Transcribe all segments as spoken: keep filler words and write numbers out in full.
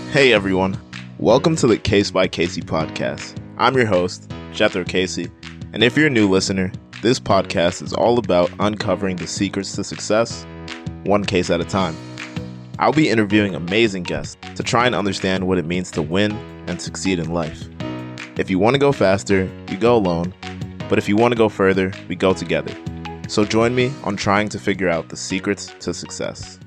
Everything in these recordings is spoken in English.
Hey everyone, welcome to the Case by Casey podcast. I'm your host, Jethro Casey, and if you're a new listener, this podcast is all about uncovering the secrets to success, one case at a time. I'll be interviewing amazing guests to try and understand what it means to win and succeed in life. If you want to go faster, you go alone, but if you want to go further, we go together. So join me on trying to figure out the secrets to success.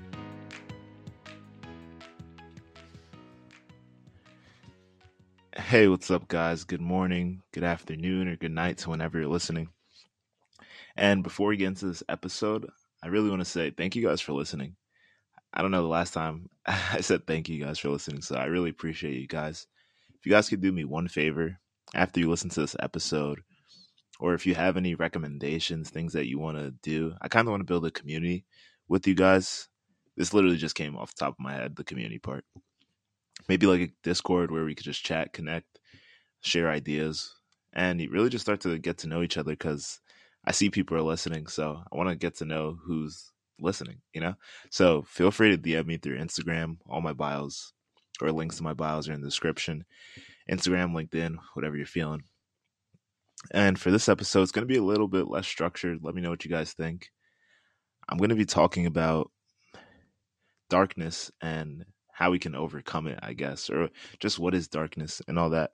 Hey, what's up, guys? Good morning, good afternoon, or good night to whenever you're listening. And before we get into this episode, I really want to say thank you guys for listening. I don't know the last time I said thank you guys for listening, so I really appreciate you guys. If you guys could do me one favor after you listen to this episode, or if you have any recommendations, things that you want to do, I kind of want to build a community with you guys. This literally just came off the top of my head, the community part. Maybe like a Discord where we could just chat, connect, share ideas, and you really just start to get to know each other because I see people are listening. So I want to get to know who's listening, you know? So feel free to D M me through Instagram. All my bios or links to my bios are in the description. Instagram, LinkedIn, whatever you're feeling. And for this episode, it's going to be a little bit less structured. Let me know what you guys think. I'm going to be talking about darkness and how we can overcome it, I guess, or just what is darkness and all that.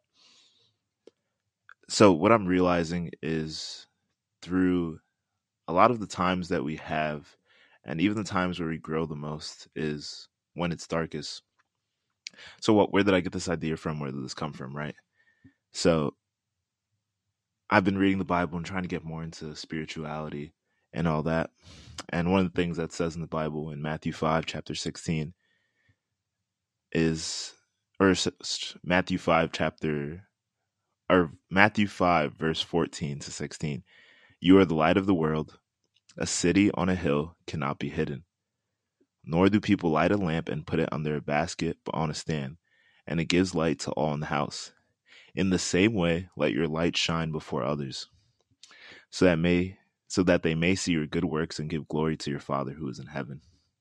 So what I'm realizing is through a lot of the times that we have, and even the times where we grow the most, is when it's darkest. So what, where did I get this idea from? Where did this come from, right? So I've been reading the Bible and trying to get more into spirituality and all that. And one of the things that says in the Bible in Matthew five, chapter sixteen is, or Matthew five, chapter, or Matthew five, verse fourteen to sixteen. You are the light of the world. A city on a hill cannot be hidden. Nor do people light a lamp and put it under a basket, but on a stand, and it gives light to all in the house. In the same way, let your light shine before others, so that may so that they may see your good works and give glory to your Father who is in heaven.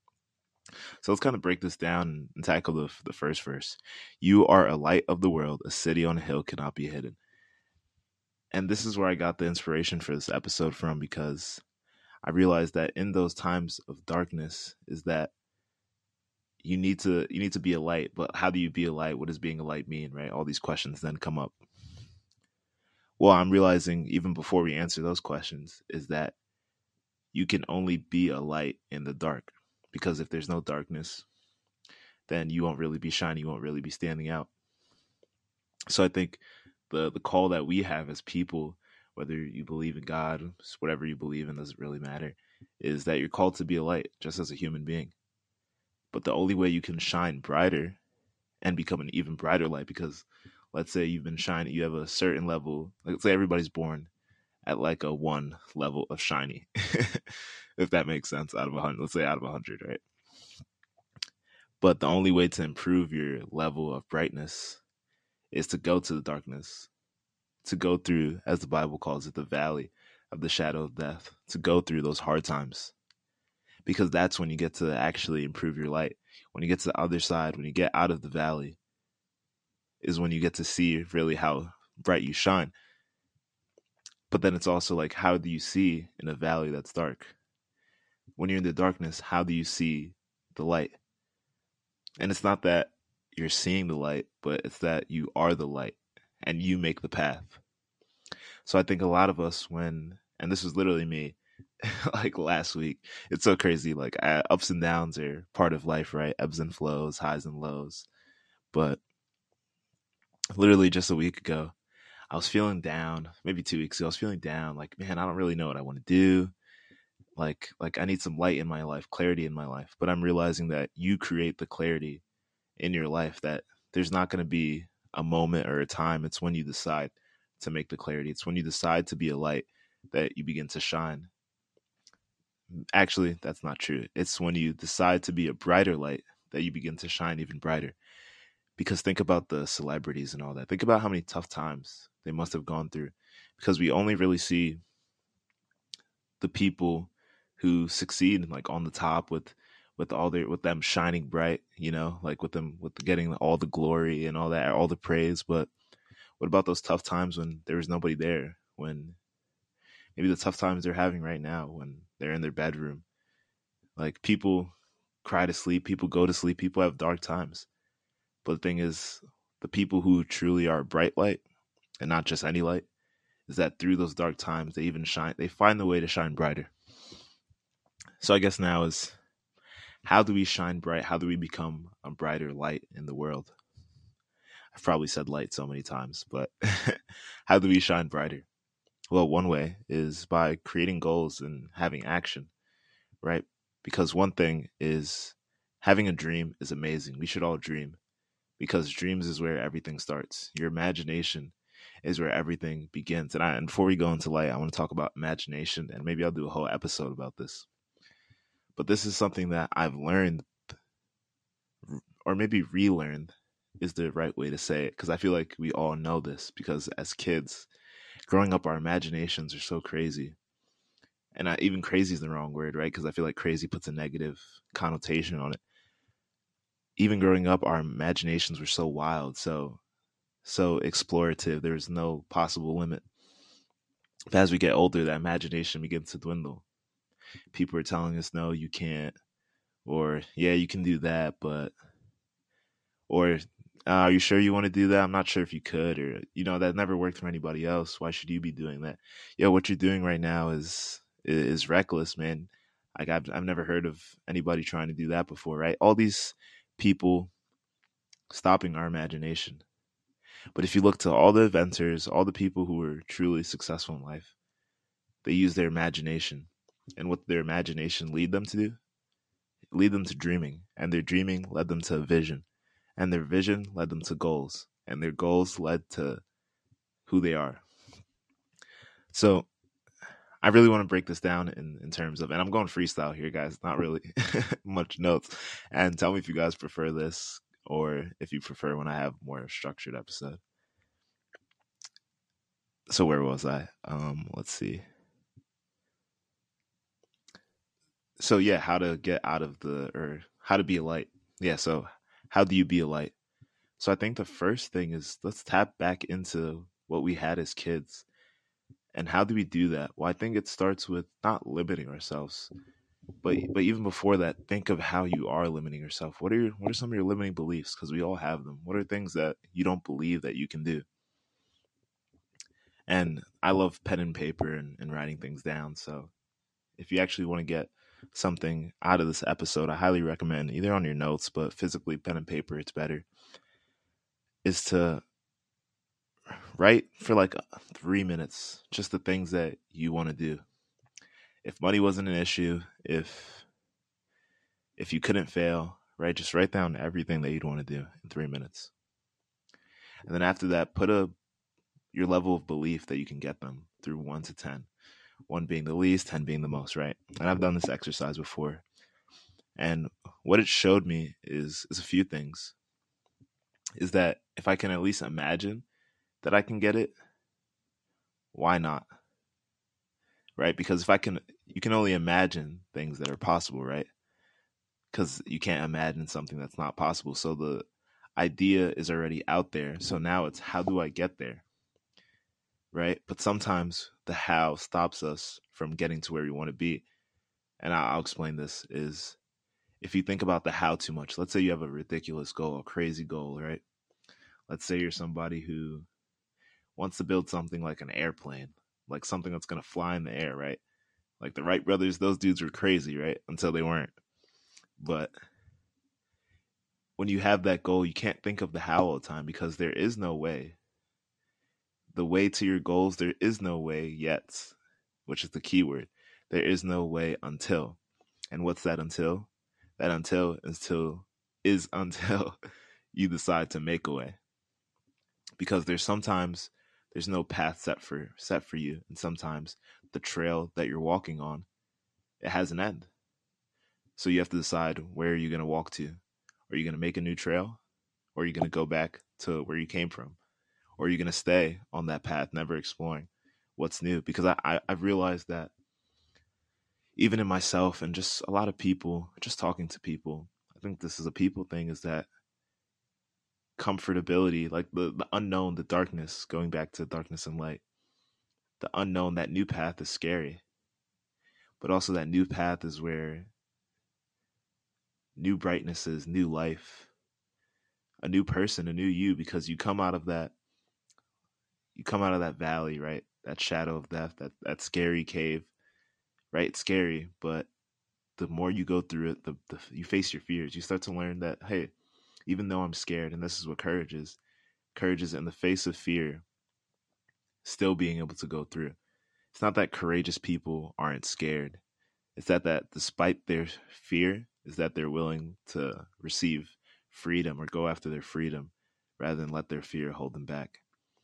So let's kind of break this down and tackle the, the first verse. You are a light of the world. A city on a hill cannot be hidden. And this is where I got the inspiration for this episode from, because I realized that in those times of darkness is that you need to you need to be a light. But how do you be a light? What does being a light mean, right? All these questions then come up. Well, I'm realizing even before we answer those questions is that you can only be a light in the dark, because if there's no darkness, then you won't really be shining, you won't really be standing out. So I think the the call that we have as people, whether you believe in God, whatever you believe in doesn't really matter, is that you're called to be a light just as a human being. But the only way you can shine brighter and become an even brighter light, because let's say you've been shining, you have a certain level, let's say everybody's born at like a one level of shiny, if that makes sense, out of a hundred, let's say out of a hundred, right? But the only way to improve your level of brightness is to go to the darkness, to go through, as the Bible calls it, the valley of the shadow of death, to go through those hard times. Because that's when you get to actually improve your light. When you get to the other side, when you get out of the valley, is when you get to see really how bright you shine. But then it's also like, how do you see in a valley that's dark? When you're in the darkness, how do you see the light? And it's not that you're seeing the light, but it's that you are the light and you make the path. So I think a lot of us, when, and this was literally me, like last week, it's so crazy. Like I, ups and downs are part of life, right? Ebbs and flows, highs and lows. But literally just a week ago, I was feeling down. Maybe two weeks ago, I was feeling down. Like, man, I don't really know what I want to do. Like, like I need some light in my life, clarity in my life. But I'm realizing that you create the clarity in your life. That there's not going to be a moment or a time. It's when you decide to make the clarity. It's when you decide to be a light that you begin to shine. Actually, that's not true. It's when you decide to be a brighter light that you begin to shine even brighter. Because think about the celebrities and all that. Think about how many tough times they must have gone through. Because we only really see the people who succeed like on the top with with all their with them shining bright, you know, like with them with getting all the glory and all that, all the praise. But what about those tough times when there was nobody there? When maybe the tough times they're having right now when they're in their bedroom. Like people cry to sleep, people go to sleep, people have dark times. But the thing is, the people who truly are bright light and not just any light is that through those dark times they even shine, they find the way to shine brighter. So I guess now is, how do we shine bright? How do we become a brighter light in the world? I've probably said light so many times, but how do we shine brighter? Well, one way is by creating goals and having action, right? Because one thing is, having a dream is amazing. We should all dream, because dreams is where everything starts. Your imagination is where everything begins. And, I, and before we go into light, I want to talk about imagination, and maybe I'll do a whole episode about this. But this is something that I've learned, or maybe relearned is the right way to say it, because I feel like we all know this, because as kids, growing up, our imaginations are so crazy. And I, even crazy is the wrong word, right? Because I feel like crazy puts a negative connotation on it. Even growing up, our imaginations were so wild, so so explorative. There's no possible limit. But as we get older, that imagination begins to dwindle. People are telling us, no, you can't, or yeah, you can do that, but, or uh, are you sure you want to do that? I'm not sure if you could, or, you know, that never worked for anybody else. Why should you be doing that? Yo, what you're doing right now is is reckless, man. Like I've I've never heard of anybody trying to do that before, right? All these people stopping our imagination. But if you look to all the inventors, all the people who were truly successful in life, they use their imagination. And what their imagination lead them to do? It lead them to dreaming. And their dreaming led them to a vision. And their vision led them to goals. And their goals led to who they are. So I really want to break this down in, in terms of, and I'm going freestyle here, guys, not really much notes. And tell me if you guys prefer this, or if you prefer when I have more structured episode. So where was I? Um, let's see. So yeah, how to get out of the, or how to be a light. Yeah, so how do you be a light? So I think the first thing is, let's tap back into what we had as kids. And how do we do that? Well, I think it starts with not limiting ourselves. But but even before that, think of how you are limiting yourself. What are your, what are some of your limiting beliefs? Because we all have them. What are things that you don't believe that you can do? And I love pen and paper and, and writing things down. So if you actually want to get something out of this episode, I highly recommend, either on your notes, but physically pen and paper, it's better, is to write for like three minutes, just the things that you want to do. If money wasn't an issue, if if you couldn't fail, right, just write down everything that you'd want to do in three minutes. And then after that, put a your level of belief that you can get them through one to ten. One being the least, ten being the most, right? And I've done this exercise before. And what it showed me is is a few things. Is that if I can at least imagine that I can get it, why not? Right? Because if I can, you can only imagine things that are possible, right? Because you can't imagine something that's not possible. So the idea is already out there. So now it's, how do I get there? Right? But sometimes the how stops us from getting to where we want to be. And I'll explain this is, if you think about the how too much, let's say you have a ridiculous goal, a crazy goal, right? Let's say you're somebody who wants to build something like an airplane, like something that's going to fly in the air, right? Like the Wright brothers, those dudes were crazy, right? Until they weren't. But when you have that goal, you can't think of the how all the time, because there is no way. The way to your goals, there is no way yet, which is the key word. There is no way until. And what's that until? That until is till is until you decide to make a way. Because there's sometimes there's no path set for set for you, and sometimes the trail that you're walking on, it has an end. So you have to decide, where are you going to walk to? Are you going to make a new trail, or are you going to go back to where you came from? Or are you going to stay on that path, never exploring what's new? Because I, I I've realized that even in myself and just a lot of people, just talking to people, I think this is a people thing, is that comfortability, like the, the unknown, the darkness, going back to darkness and light, the unknown, that new path is scary. But also that new path is where new brightness is, new life, a new person, a new you, because you come out of that, you come out of that valley, right? That shadow of death, that, that scary cave, right? It's scary, but the more you go through it, the, the you face your fears. You start to learn that, hey, even though I'm scared, and this is what courage is, courage is in the face of fear, still being able to go through. It's not that courageous people aren't scared. It's that that despite their fear, is that they're willing to receive freedom or go after their freedom rather than let their fear hold them back.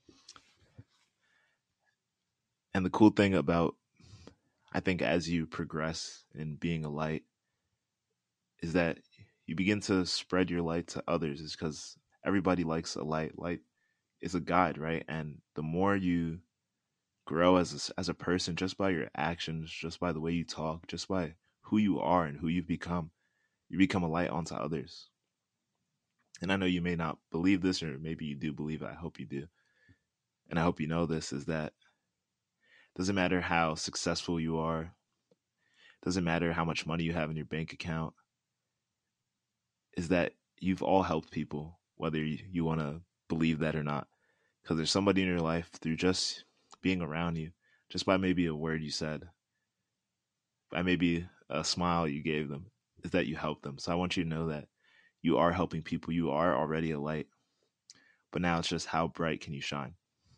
And the cool thing about, I think, as you progress in being a light, is that you begin to spread your light to others. Is because everybody likes a light. Light is a guide, right? And the more you grow as a, as a person, just by your actions, just by the way you talk, just by who you are and who you've become, you become a light onto others. And I know you may not believe this, or maybe you do believe it. I hope you do. And I hope you know this, is that it doesn't matter how successful you are. It doesn't matter how much money you have in your bank account. Is that you've all helped people, whether you, you want to believe that or not. Because there's somebody in your life, through just being around you, just by maybe a word you said, by maybe a smile you gave them, is that you helped them. So I want you to know that you are helping people. You are already a light. But now it's just, how bright can you shine?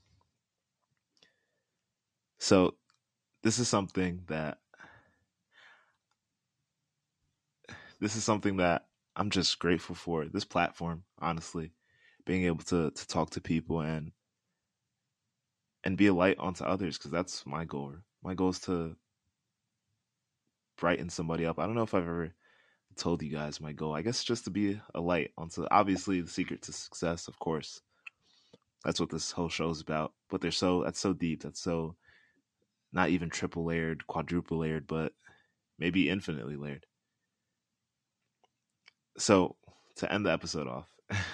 So this is something that this is something that I'm just grateful for, this platform, honestly, being able to to talk to people and and be a light onto others, because that's my goal. My goal is to brighten somebody up. I don't know if I've ever told you guys my goal. I guess just to be a light onto, obviously, the secret to success, of course. That's what this whole show is about. But they're so that's so deep. That's so not even triple layered, quadruple layered, but maybe infinitely layered. So to end the episode off,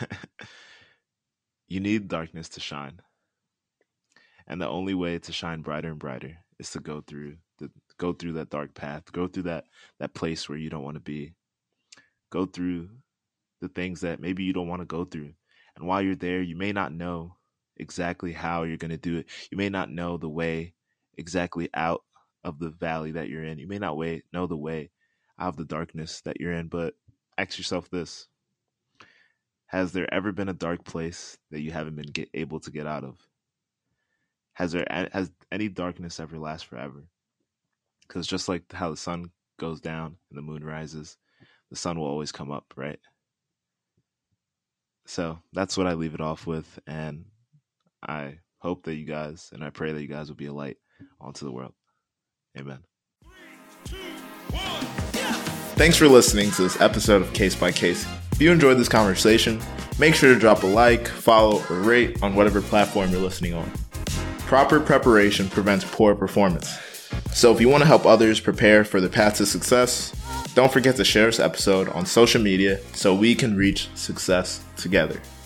you need darkness to shine. And the only way to shine brighter and brighter is to go through the go through that dark path, go through that that place where you don't want to be. Go through the things that maybe you don't want to go through. And while you're there, you may not know exactly how you're going to do it. You may not know the way exactly out of the valley that you're in. You may not way, know the way out of the darkness that you're in, but ask yourself this. Has there ever been a dark place that you haven't been get, able to get out of? Has there has any darkness ever last forever? Because just like how the sun goes down and the moon rises, the sun will always come up, right? So that's what I leave it off with. And I hope that you guys, and I pray that you guys will be a light onto the world. Amen. Three, two, one, yeah. Thanks for listening to this episode of Case by Case. If you enjoyed this conversation, make sure to drop a like, follow, or rate on whatever platform you're listening on. Proper preparation prevents poor performance. So if you want to help others prepare for the path to success, don't forget to share this episode on social media so we can reach success together.